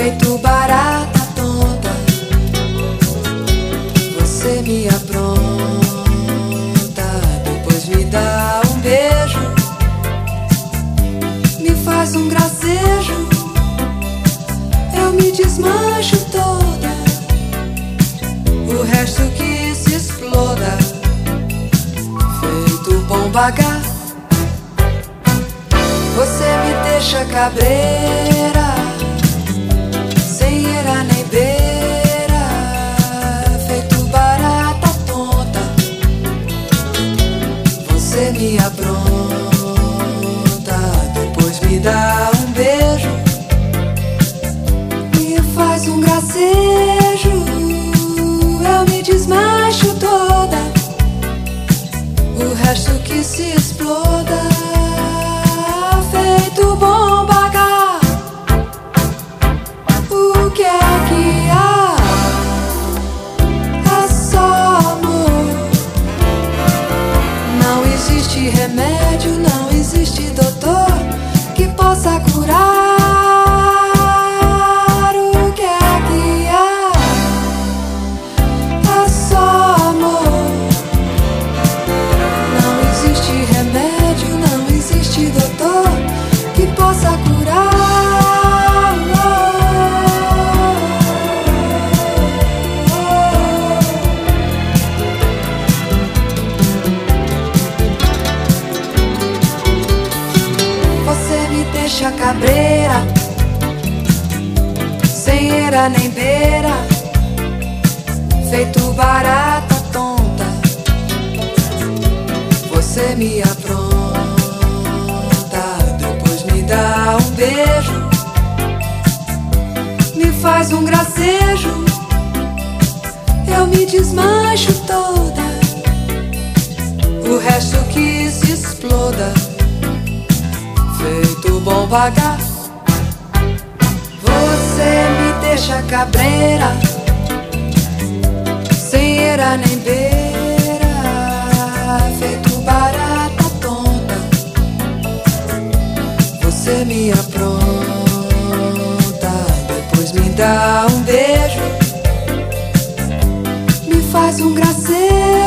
feito barata tonta. Você me apronta, depois me dá um beijo, me faz um gracejo, eu me desmancho toda, o resto que se exploda, feito bomba H. Você me deixa cabreira, sem era nem beira, feito barata tonta. Você me apronta, depois me dá um beijo, me faz um gracejo, eu me desmancho toda, o resto que se exploda, feito bomba H. O que é que há? É só amor. Não existe remédio, não existe doutor que possa curar. O que é que há? É só amor. Não existe remédio, não existe doutor que possa curar. Você me deixa cabreira, sem era nem beira, feito barata tonta. Você me apronta, depois me dá um beijo, me faz um gracejo, eu me desmancho toda, o resto que se exploda, feito bomba H. Você me deixa cabreira, sem era nem beira, feito barata tonta. Você me apronta, depois me dá um beijo, me faz um gracejo,